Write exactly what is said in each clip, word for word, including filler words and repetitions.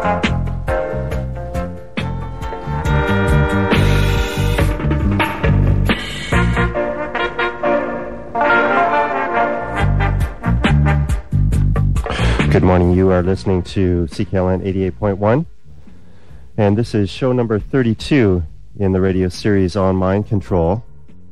Good morning. You are listening to C K L N eighty-eight point one, and this is show number thirty-two in the radio series on mind control.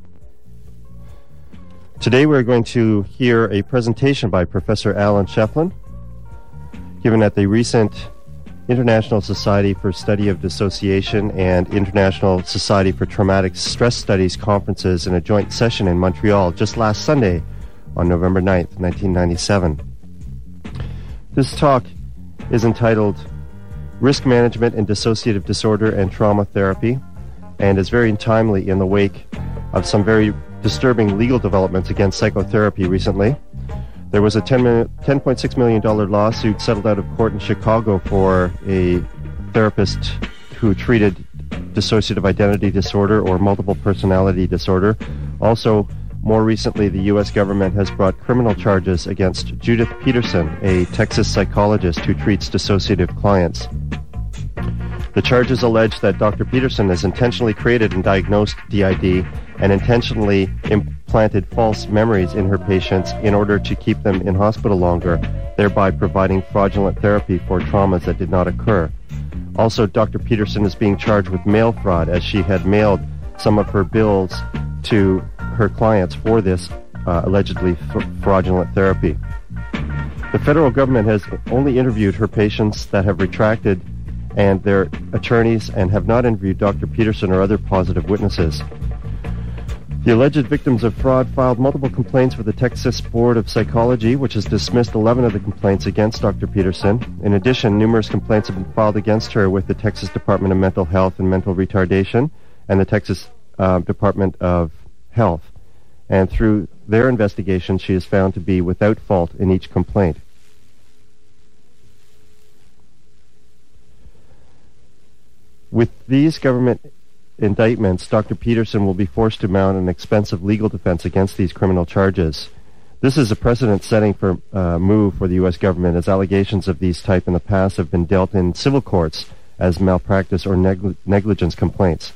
Today we're going to hear a presentation by Professor Alan Sheflin, given at the recent International Society for Study of Dissociation and International Society for Traumatic Stress Studies conferences in a joint session in Montreal just last Sunday on November ninth, nineteen ninety-seven. This talk is entitled Risk Management in Dissociative Disorder and Trauma Therapy, and is very timely in the wake of some very disturbing legal developments against psychotherapy recently. There was a ten point six million dollars lawsuit settled out of court in Chicago for a therapist who treated dissociative identity disorder or multiple personality disorder. Also, more recently, the U S government has brought criminal charges against Judith Peterson, a Texas psychologist who treats dissociative clients. The charges allege that Doctor Peterson has intentionally created and diagnosed D I D and intentionally implanted false memories in her patients in order to keep them in hospital longer, thereby providing fraudulent therapy for traumas that did not occur. Also, Doctor Peterson is being charged with mail fraud, as she had mailed some of her bills to her clients for this uh, allegedly f- fraudulent therapy. The federal government has only interviewed her patients that have retracted and their attorneys and have not interviewed Doctor Peterson or other positive witnesses. The alleged victims of fraud filed multiple complaints with the Texas Board of Psychology, which has dismissed eleven of the complaints against Doctor Peterson. In addition, numerous complaints have been filed against her with the Texas Department of Mental Health and Mental Retardation and the Texas uh, Department of Health. And through their investigation, she is found to be without fault in each complaint. With these government indictments, Doctor Peterson will be forced to mount an expensive legal defense against these criminal charges. This is a precedent-setting for uh, move for the U S government, as allegations of these type in the past have been dealt in civil courts as malpractice or neg- negligence complaints.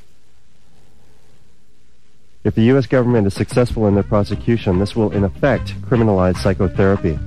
If the U S government is successful in their prosecution, this will in effect criminalize psychotherapy.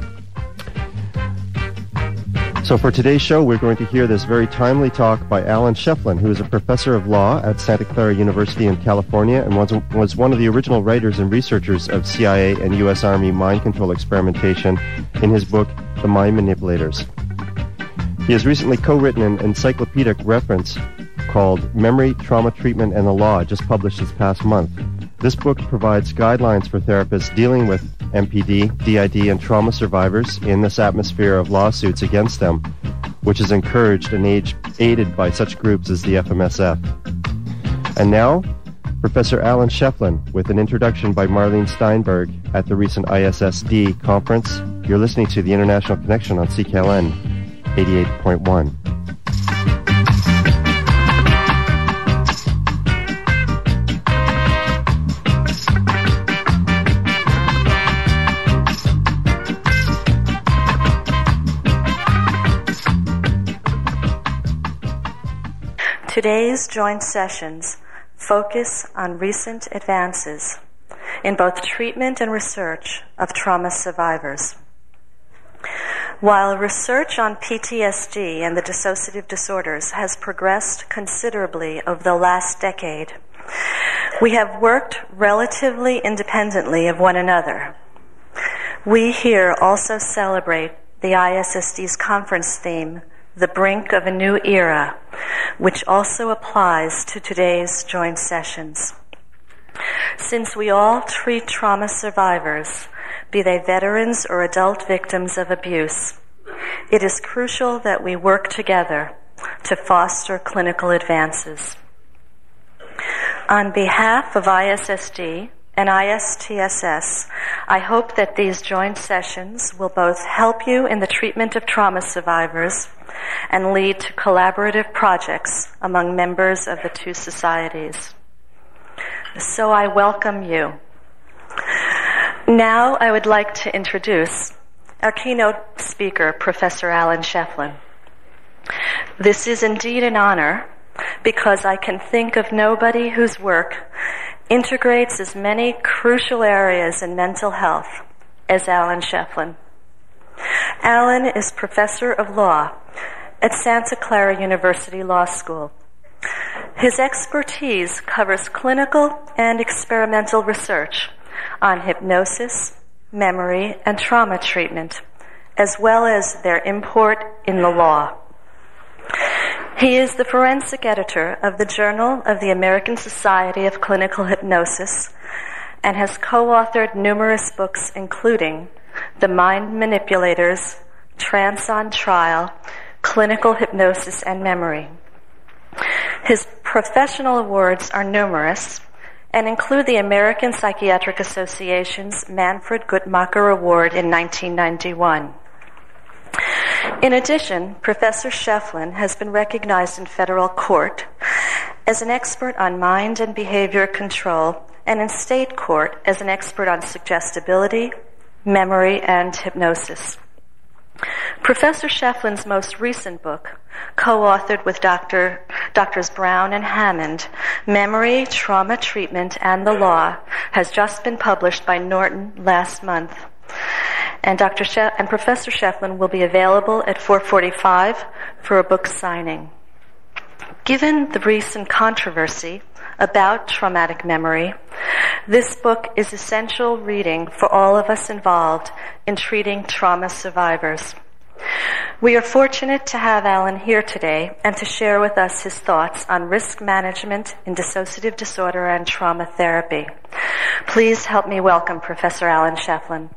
So for today's show, we're going to hear this very timely talk by Alan Sheflin, who is a professor of law at Santa Clara University in California and was, was one of the original writers and researchers of C I A and U S Army mind control experimentation in his book, The Mind Manipulators. He has recently co-written an encyclopedic reference called Memory, Trauma Treatment, and the Law, just published this past month. This book provides guidelines for therapists dealing with M P D, D I D, and trauma survivors in this atmosphere of lawsuits against them, which is encouraged and aided by such groups as the F M S F. And now, Professor Alan Sheflin with an introduction by Marlene Steinberg at the recent I S S D conference. You're listening to the International Connection on C K L N eighty-eight point one. Today's joint sessions focus on recent advances in both treatment and research of trauma survivors. While research on P T S D and the dissociative disorders has progressed considerably over the last decade, we have worked relatively independently of one another. We here also celebrate the I S S D's conference theme, The Brink of a New Era, which also applies to today's joint sessions. Since we all treat trauma survivors, be they veterans or adult victims of abuse, it is crucial that we work together to foster clinical advances. On behalf of I S S D and I S T S S, I hope that these joint sessions will both help you in the treatment of trauma survivors and lead to collaborative projects among members of the two societies. So I welcome you. Now I would like to introduce our keynote speaker, Professor Alan Sheflin. This is indeed an honor because I can think of nobody whose work integrates as many crucial areas in mental health as Alan Sheflin. Alan is professor of law at Santa Clara University Law School. His expertise covers clinical and experimental research on hypnosis, memory, and trauma treatment, as well as their import in the law. He is the forensic editor of the Journal of the American Society of Clinical Hypnosis and has co-authored numerous books including The Mind Manipulators, Trance on Trial, Clinical Hypnosis and Memory. His professional awards are numerous and include the American Psychiatric Association's Manfred Guttmacher Award in nineteen ninety-one. In addition, Professor Sheflin has been recognized in federal court as an expert on mind and behavior control and in state court as an expert on suggestibility, memory, and hypnosis. Professor Sheflin's most recent book, co-authored with Doctor Doctors Brown and Hammond, Memory, Trauma Treatment, and the Law, has just been published by Norton last month. And Doctor She- and Professor Sheflin will be available at four forty-five for a book signing. Given the recent controversy about traumatic memory, this book is essential reading for all of us involved in treating trauma survivors. We are fortunate to have Alan here today and to share with us his thoughts on risk management in dissociative disorder and trauma therapy. Please help me welcome Professor Alan Sheflin.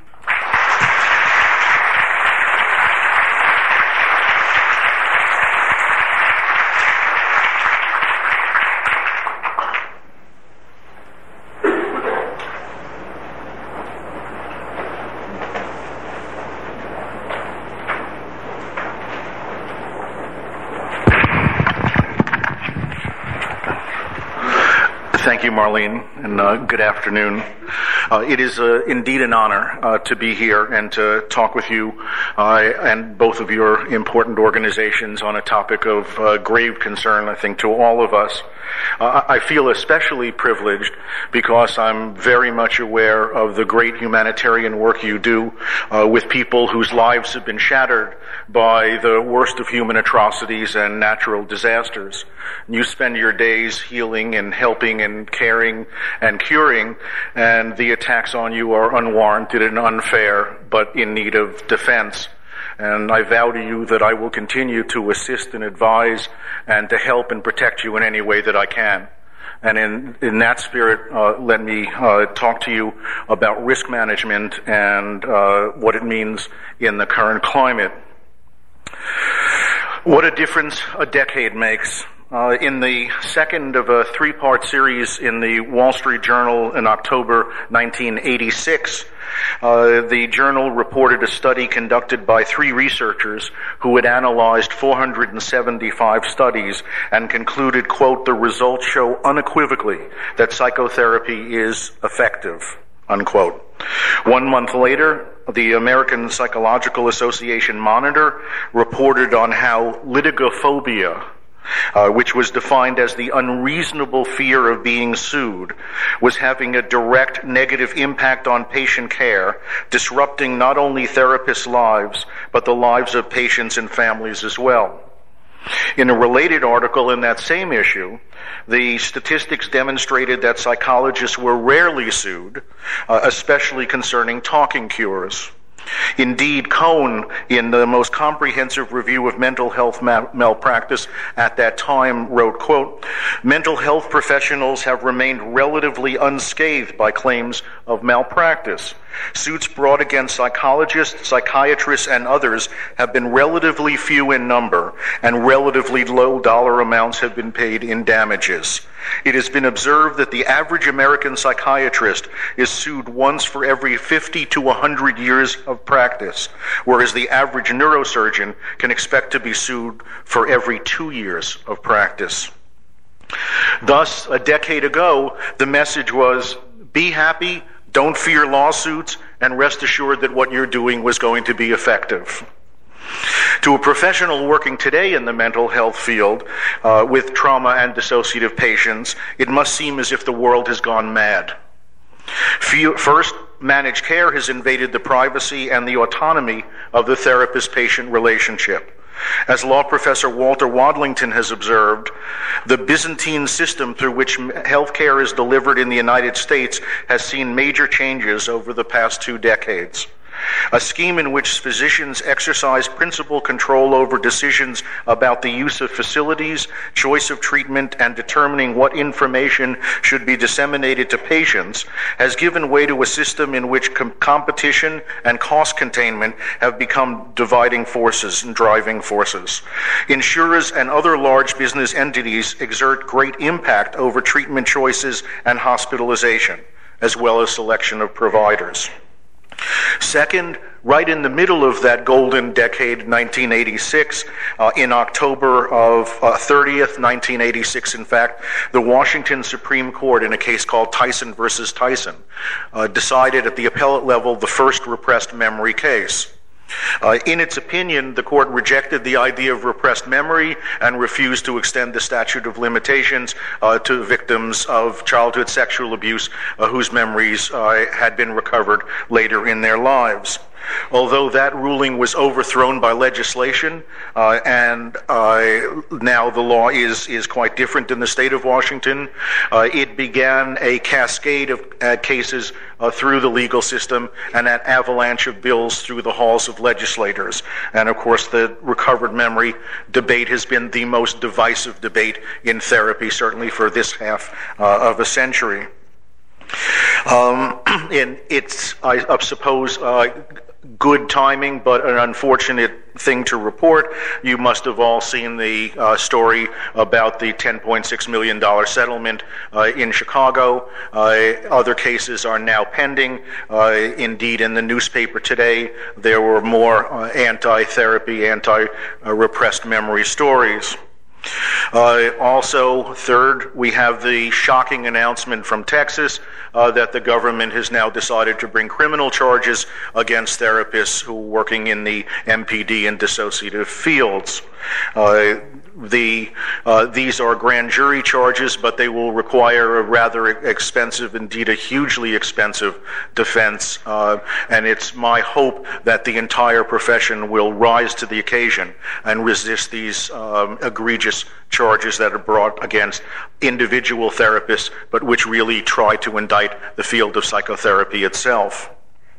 Thank you, Marlene, and uh, good afternoon. Uh, it is uh, indeed an honor uh, to be here and to talk with you uh, and both of your important organizations on a topic of uh, grave concern, I think, to all of us. Uh, I feel especially privileged because I'm very much aware of the great humanitarian work you do uh, with people whose lives have been shattered by the worst of human atrocities and natural disasters. You spend your days healing and helping and caring and curing, and the attacks on you are unwarranted and unfair, but in need of defense. And I vow to you that I will continue to assist and advise and to help and protect you in any way that I can. And in, in that spirit, uh, let me uh, talk to you about risk management and uh, what it means in the current climate. What a difference a decade makes. Uh, in the second of a three-part series in the Wall Street Journal in October nineteen eighty-six, uh, the journal reported a study conducted by three researchers who had analyzed four hundred seventy-five studies and concluded, quote, "The results show unequivocally that psychotherapy is effective," unquote. One month later, the American Psychological Association Monitor reported on how litigophobia, Uh, which was defined as the unreasonable fear of being sued, was having a direct negative impact on patient care, disrupting not only therapists' lives, but the lives of patients and families as well. In a related article in that same issue, the statistics demonstrated that psychologists were rarely sued, uh, especially concerning talking cures. Indeed, Cohn, in the most comprehensive review of mental health mal- malpractice at that time, wrote, quote, "Mental health professionals have remained relatively unscathed by claims of malpractice. Suits brought against psychologists, psychiatrists, and others have been relatively few in number, and relatively low dollar amounts have been paid in damages. It has been observed that the average American psychiatrist is sued once for every fifty to one hundred years of practice, whereas the average neurosurgeon can expect to be sued for every two years of practice." Thus, a decade ago, the message was, be happy, don't fear lawsuits, and rest assured that what you're doing was going to be effective. To a professional working today in the mental health field uh, with trauma and dissociative patients, it must seem as if the world has gone mad. First, managed care has invaded the privacy and the autonomy of the therapist-patient relationship. As law professor Walter Wadlington has observed, the Byzantine system through which healthcare is delivered in the United States has seen major changes over the past two decades. A scheme in which physicians exercise principal control over decisions about the use of facilities, choice of treatment, and determining what information should be disseminated to patients has given way to a system in which com- competition and cost containment have become dividing forces and driving forces. Insurers and other large business entities exert great impact over treatment choices and hospitalization, as well as selection of providers. Second, right in the middle of that golden decade, nineteen eighty-six, uh, in October of uh, thirtieth, nineteen eighty-six, in fact, the Washington Supreme Court, in a case called Tyson versus Tyson, uh, decided at the appellate level the first repressed memory case. Uh, in its opinion, the court rejected the idea of repressed memory and refused to extend the statute of limitations uh, to victims of childhood sexual abuse uh, whose memories uh, had been recovered later in their lives. Although that ruling was overthrown by legislation, uh, and uh, now the law is, is quite different in the state of Washington, uh, it began a cascade of uh, cases uh, through the legal system and an avalanche of bills through the halls of legislators. And of course, the recovered memory debate has been the most divisive debate in therapy, certainly for this half uh, of a century. Um, and it's, I, I suppose, uh, good timing, but an unfortunate thing to report. You must have all seen the uh, story about the ten point six million dollars settlement uh, in Chicago. Uh, other cases are now pending. Uh, indeed, in the newspaper today, there were more uh, anti-therapy, anti-repressed memory stories. Uh, also, third, we have the shocking announcement from Texas uh, that the government has now decided to bring criminal charges against therapists who are working in the M P D and dissociative fields. Uh, the uh, these are grand jury charges, but they will require a rather expensive, indeed a hugely expensive defense, uh, and it's my hope that the entire profession will rise to the occasion and resist these um, egregious charges that are brought against individual therapists, but which really try to indict the field of psychotherapy itself.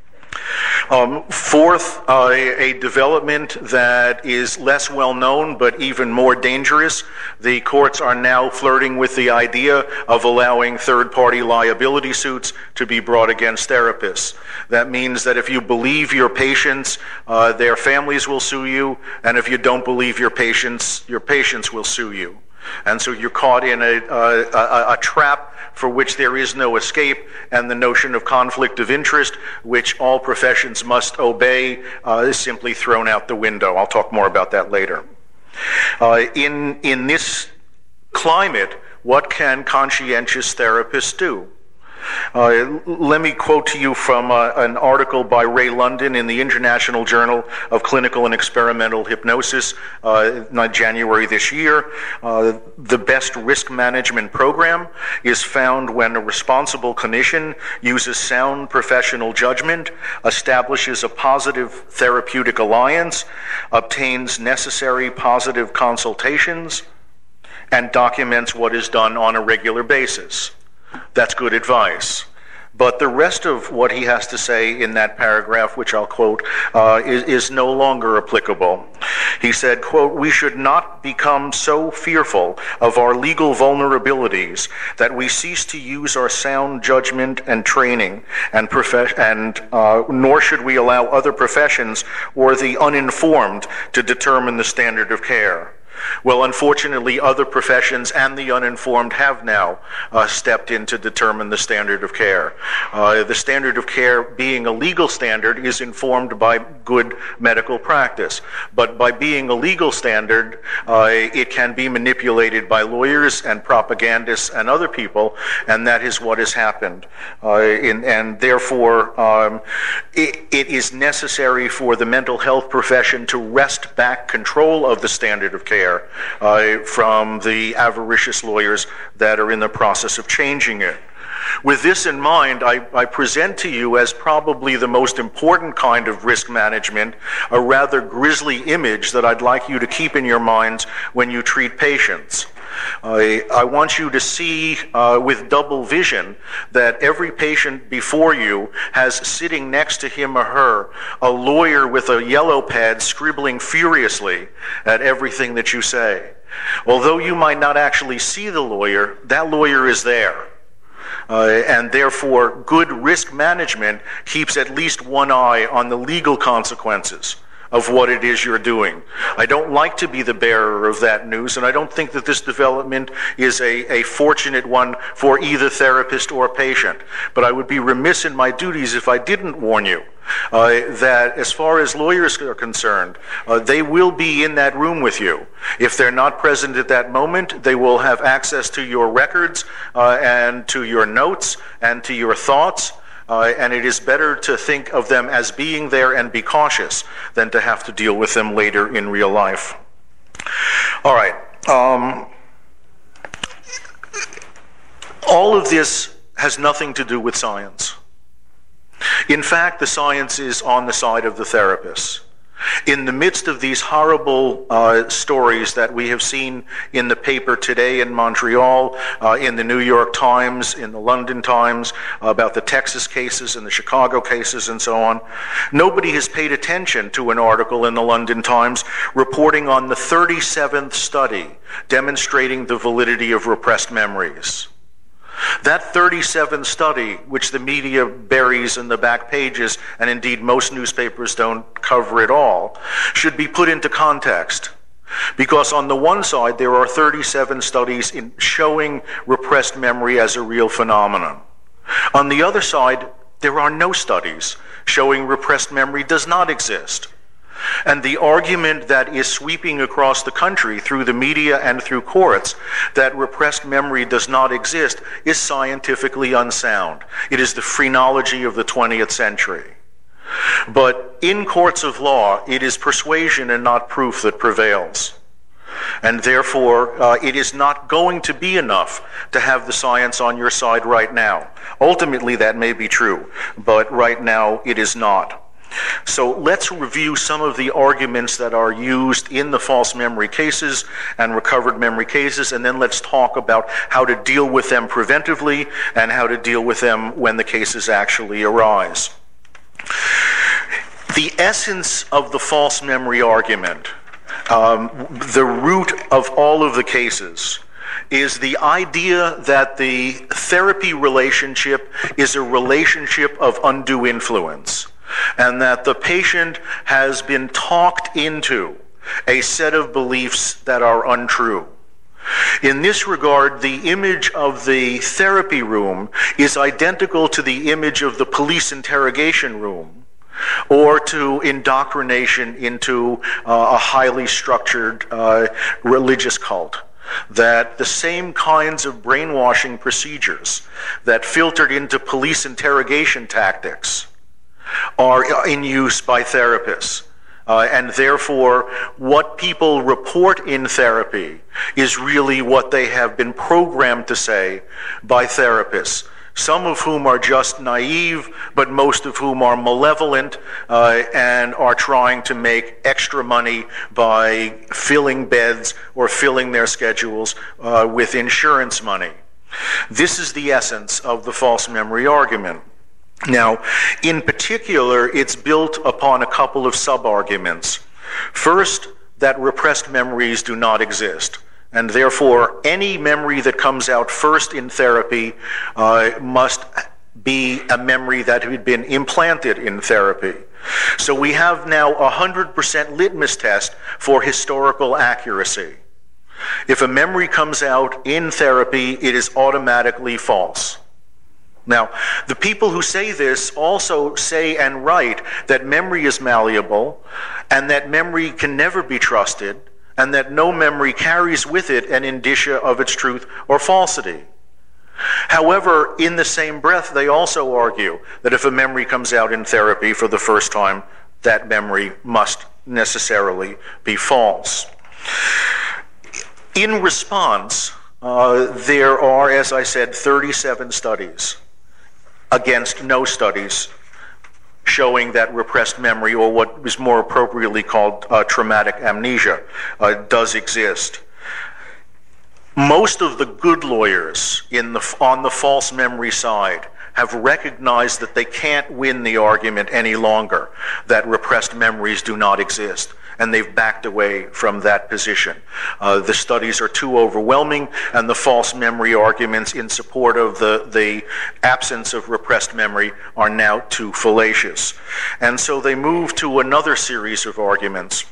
Um, fourth, uh, a development that is less well known but even more dangerous. The courts are now flirting with the idea of allowing third-party liability suits to be brought against therapists. That means that if you believe your patients, uh, their families will sue you, and if you don't believe your patients, your patients will sue you. And so you're caught in a, a, a, a trap for which there is no escape, and the notion of conflict of interest, which all professions must obey, uh, is simply thrown out the window. I'll talk more about that later. Uh, in, in this climate, what can conscientious therapists do? Uh, let me quote to you from uh, an article by Ray London in the International Journal of Clinical and Experimental Hypnosis, uh, in January this year. Uh, the best risk management program is found when a responsible clinician uses sound professional judgment, establishes a positive therapeutic alliance, obtains necessary positive consultations, and documents what is done on a regular basis. That's good advice. But the rest of what he has to say in that paragraph, which I'll quote, uh, is, is no longer applicable. He said, quote, "We should not become so fearful of our legal vulnerabilities that we cease to use our sound judgment and training, and, prof- and uh, nor should we allow other professions or the uninformed to determine the standard of care. Well, unfortunately, other professions and the uninformed have now uh, stepped in to determine the standard of care. Uh, the standard of care, being a legal standard, is informed by good medical practice. But by being a legal standard, uh, it can be manipulated by lawyers and propagandists and other people, and that is what has happened. Uh, in, and therefore, um, it, it is necessary for the mental health profession to wrest back control of the standard of care Uh, from the avaricious lawyers that are in the process of changing it. With this in mind, I, I present to you as probably the most important kind of risk management a rather grisly image that I'd like you to keep in your minds when you treat patients. I, I want you to see uh, with double vision that every patient before you has sitting next to him or her a lawyer with a yellow pad scribbling furiously at everything that you say. Although you might not actually see the lawyer, that lawyer is there. Uh, and therefore, good risk management keeps at least one eye on the legal consequences of what it is you're doing. I don't like to be the bearer of that news, and I don't think that this development is a, a fortunate one for either therapist or patient. But I would be remiss in my duties if I didn't warn you uh, that as far as lawyers are concerned, uh, they will be in that room with you. If they're not present at that moment, they will have access to your records uh, and to your notes and to your thoughts. Uh, and it is better to think of them as being there and be cautious than to have to deal with them later in real life. All right. Um, all of this has nothing to do with science. In fact, the science is on the side of the therapists. In the midst of these horrible uh, stories that we have seen in the paper today in Montreal, uh, in the New York Times, in the London Times, uh, about the Texas cases and the Chicago cases and so on, nobody has paid attention to an article in the London Times reporting on the thirty-seventh study demonstrating the validity of repressed memories. That thirty-seventh study, which the media buries in the back pages, and indeed most newspapers don't cover it all, should be put into context. Because on the one side, there are thirty-seven studies in showing repressed memory as a real phenomenon. On the other side, there are no studies showing repressed memory does not exist. And the argument that is sweeping across the country through the media and through courts that repressed memory does not exist is scientifically unsound. It is the phrenology of the twentieth century. But in courts of law, it is persuasion and not proof that prevails. And therefore, uh, it is not going to be enough to have the science on your side right now. Ultimately, that may be true, but right now it is not. So let's review some of the arguments that are used in the false memory cases and recovered memory cases, and then let's talk about how to deal with them preventively and how to deal with them when the cases actually arise. The essence of the false memory argument, um, the root of all of the cases, is the idea that the therapy relationship is a relationship of undue influence, and that the patient has been talked into a set of beliefs that are untrue. In this regard, the image of the therapy room is identical to the image of the police interrogation room, or to indoctrination into uh, a highly structured uh, religious cult. That the same kinds of brainwashing procedures that filtered into police interrogation tactics are in use by therapists. Uh, and therefore, what people report in therapy is really what they have been programmed to say by therapists, some of whom are just naive, but most of whom are malevolent uh, and are trying to make extra money by filling beds or filling their schedules uh, with insurance money. This is the essence of the false memory argument. Now, in particular, it's built upon a couple of sub-arguments. First, that repressed memories do not exist, and therefore any memory that comes out first in therapy uh, must be a memory that had been implanted in therapy. So we have now a one hundred percent litmus test for historical accuracy. If a memory comes out in therapy, it is automatically false. Now, the people who say this also say and write that memory is malleable, and that memory can never be trusted, and that no memory carries with it an indicia of its truth or falsity. However, in the same breath, they also argue that if a memory comes out in therapy for the first time, that memory must necessarily be false. In response, uh, there are, as I said, thirty-seven studies against no studies showing that repressed memory, or what is more appropriately called uh, traumatic amnesia, uh, does exist. Most of the good lawyers in the, on the false memory side have recognized that they can't win the argument any longer, that repressed memories do not exist, and they've backed away from that position. Uh, the studies are too overwhelming, and the false memory arguments in support of the, the absence of repressed memory are now too fallacious. And so they move to another series of arguments.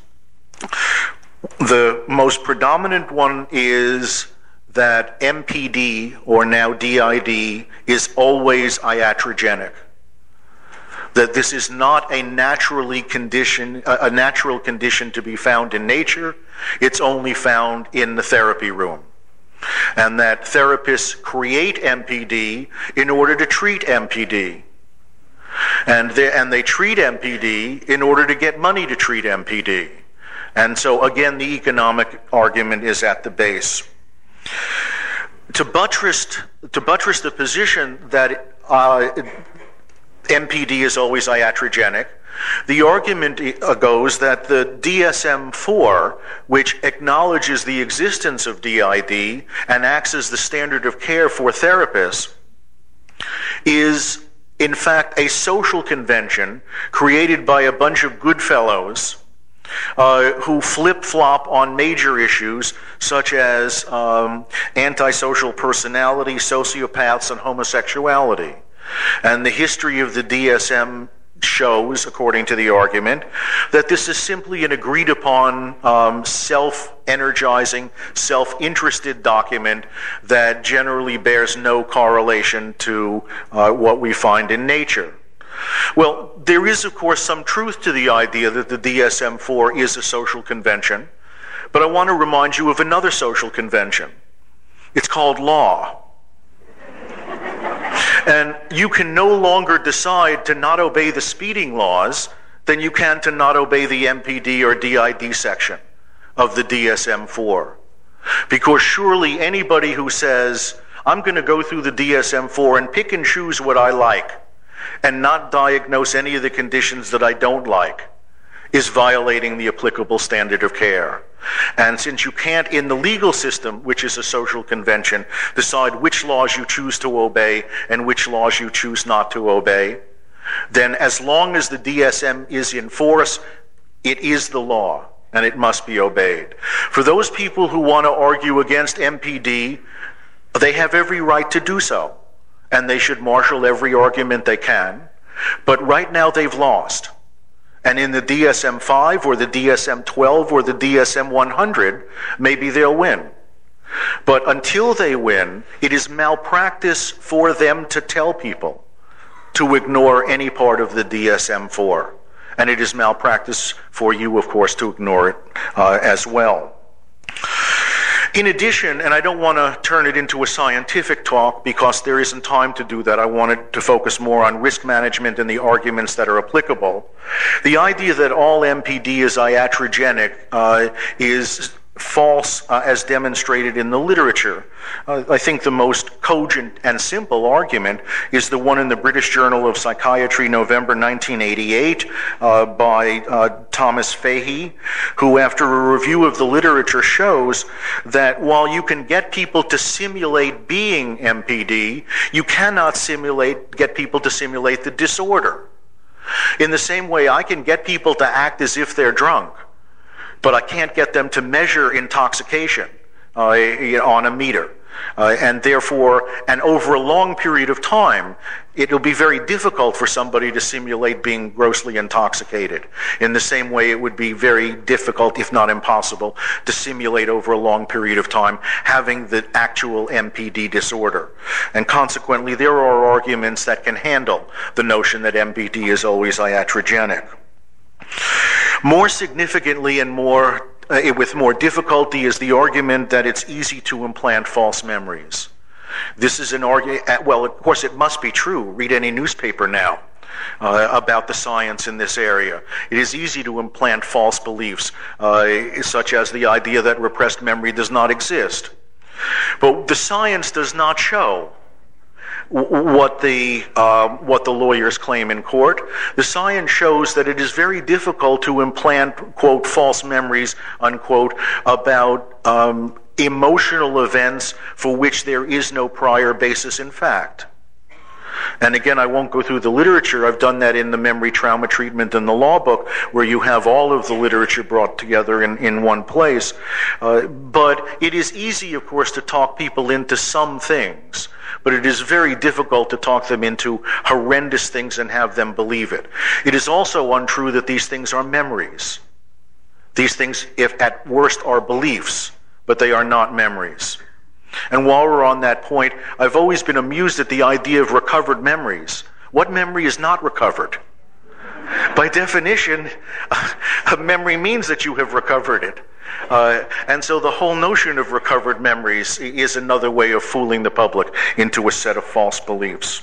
The most predominant one is that M P D, or now D I D, is always iatrogenic. That this is not a naturally condition, a natural condition to be found in nature. It's only found in the therapy room. And that therapists create M P D in order to treat M P D. And they, and they treat M P D in order to get money to treat M P D. And so, again, the economic argument is at the base. To buttress, to buttress the position that uh, M P D is always iatrogenic, the argument goes that the D S M four, which acknowledges the existence of D I D and acts as the standard of care for therapists, is in fact a social convention created by a bunch of good fellows Uh, who flip-flop on major issues such as um, antisocial personality, sociopaths, and homosexuality. And the history of the D S M shows, according to the argument, that this is simply an agreed-upon um, self-energizing, self-interested document that generally bears no correlation to uh, what we find in nature. Well, there is, of course, some truth to the idea that the D S M four is a social convention, but I want to remind you of another social convention. It's called law. And you can no longer decide to not obey the speeding laws than you can to not obey the M P D or D I D section of the D S M four. Because surely anybody who says, I'm going to go through the D S M four and pick and choose what I like, and not diagnose any of the conditions that I don't like, is violating the applicable standard of care. And since you can't, in the legal system, which is a social convention, decide which laws you choose to obey and which laws you choose not to obey, then as long as the D S M is in force, it is the law, and it must be obeyed. For those people who want to argue against M P D, they have every right to do so, and they should marshal every argument they can. But right now they've lost. And in the D S M five or the D S M twelve or the D S M one hundred, maybe they'll win. But until they win, it is malpractice for them to tell people to ignore any part of the D S M four. And it is malpractice for you, of course, to ignore it uh, as well. In addition, and I don't want to turn it into a scientific talk because there isn't time to do that. I wanted to focus more on risk management and the arguments that are applicable. The idea that all M P D is iatrogenic uh, is false uh, as demonstrated in the literature. Uh, I think the most cogent and simple argument is the one in the British Journal of Psychiatry, November nineteen eighty-eight, uh, by uh, Thomas Fahey, who, after a review of the literature, shows that while you can get people to simulate being M P D, you cannot simulate, get people to simulate the disorder. In the same way, I can get people to act as if they're drunk, but I can't get them to measure intoxication uh, on a meter. Uh, and therefore, and over a long period of time, it'll be very difficult for somebody to simulate being grossly intoxicated. In the same way, it would be very difficult, if not impossible, to simulate over a long period of time having the actual M P D disorder. And consequently, there are arguments that can handle the notion that M P D is always iatrogenic. More significantly and more Uh, with more difficulty is the argument that it's easy to implant false memories. This is an argument, well, of course it must be true. Read any newspaper now uh, about the science in this area. It is easy to implant false beliefs, uh, such as the idea that repressed memory does not exist. But the science does not show what the uh, what the lawyers claim in court. The science shows that it is very difficult to implant, quote, false memories, unquote, about um, emotional events for which there is no prior basis in fact. And again, I won't go through the literature. I've done that in the memory trauma treatment in the law book, where you have all of the literature brought together in, in one place. Uh, but it is easy, of course, to talk people into some things. But it is very difficult to talk them into horrendous things and have them believe it. It is also untrue that these things are memories. These things, if at worst, are beliefs, but they are not memories. And while we're on that point, I've always been amused at the idea of recovered memories. What memory is not recovered? By definition, a memory means that you have recovered it. Uh, and so the whole notion of recovered memories is another way of fooling the public into a set of false beliefs.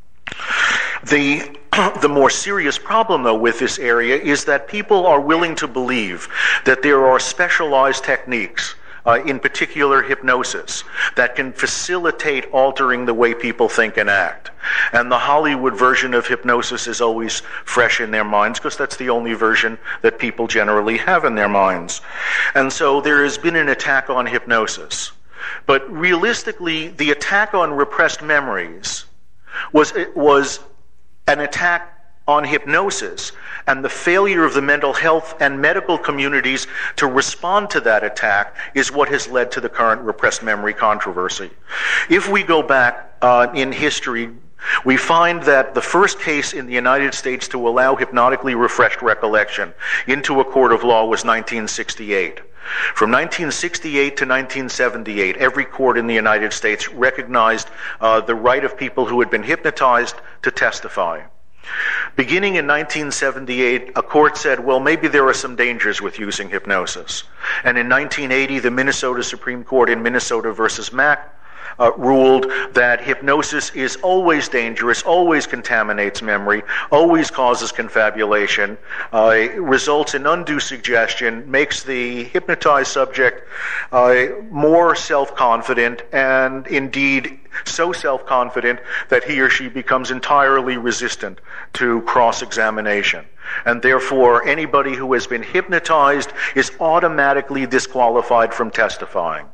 The, the more serious problem, though, with this area is that people are willing to believe that there are specialized techniques, Uh, in particular hypnosis, that can facilitate altering the way people think and act. And the Hollywood version of hypnosis is always fresh in their minds, because that's the only version that people generally have in their minds. And so there has been an attack on hypnosis. But realistically, the attack on repressed memories was, it was an attack on hypnosis, and the failure of the mental health and medical communities to respond to that attack is what has led to the current repressed memory controversy. If we go back uh, in history, we find that the first case in the United States to allow hypnotically refreshed recollection into a court of law was nineteen sixty-eight. From nineteen sixty-eight to nineteen seventy-eight, every court in the United States recognized uh, the right of people who had been hypnotized to testify. Beginning in nineteen seventy-eight, a court said, well, maybe there are some dangers with using hypnosis. And in nineteen eighty, the Minnesota Supreme Court in Minnesota versus Mack uh, ruled that hypnosis is always dangerous, always contaminates memory, always causes confabulation, uh, results in undue suggestion, makes the hypnotized subject uh, more self-confident, and indeed so self-confident that he or she becomes entirely resistant to cross-examination. And therefore, anybody who has been hypnotized is automatically disqualified from testifying.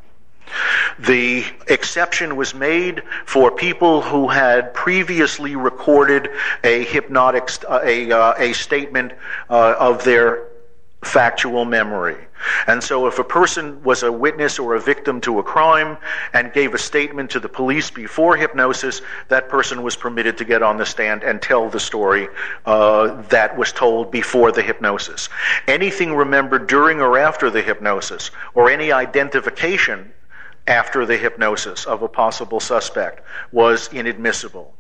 The exception was made for people who had previously recorded a hypnotic, st- a, uh, a statement uh, of their factual memory. And so if a person was a witness or a victim to a crime and gave a statement to the police before hypnosis, that person was permitted to get on the stand and tell the story uh, that was told before the hypnosis. Anything remembered during or after the hypnosis, or any identification after the hypnosis of a possible suspect, was inadmissible.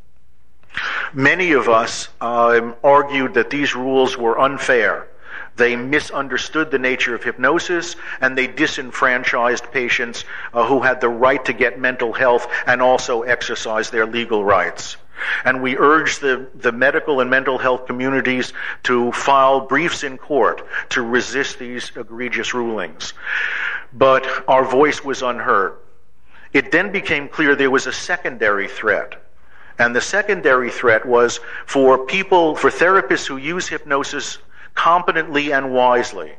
Many of us um, argued that these rules were unfair. They misunderstood the nature of hypnosis, and they disenfranchised patients uh, who had the right to get mental health and also exercise their legal rights. And we urged the, the medical and mental health communities to file briefs in court to resist these egregious rulings. But our voice was unheard. It then became clear there was a secondary threat. And the secondary threat was for people, for therapists who use hypnosis competently and wisely,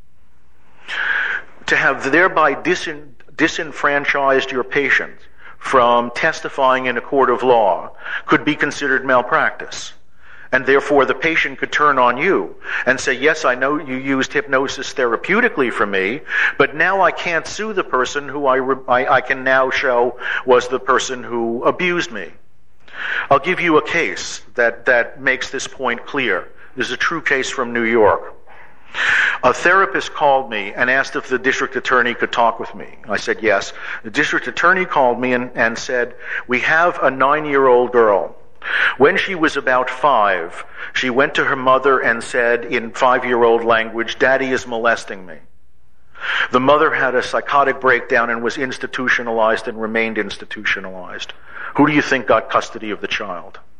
to have thereby disin, disenfranchised your patient from testifying in a court of law could be considered malpractice. And therefore the patient could turn on you and say, yes, I know you used hypnosis therapeutically for me, but now I can't sue the person who I, re- I, I can now show was the person who abused me. I'll give you a case that, that makes this point clear. This is a true case from New York. A therapist called me and asked if the district attorney could talk with me. I said yes. The district attorney called me and, and said, we have a nine-year-old girl. When she was about five, she went to her mother and said in five-year-old language, Daddy is molesting me. The mother had a psychotic breakdown and was institutionalized and remained institutionalized. Who do you think got custody of the child?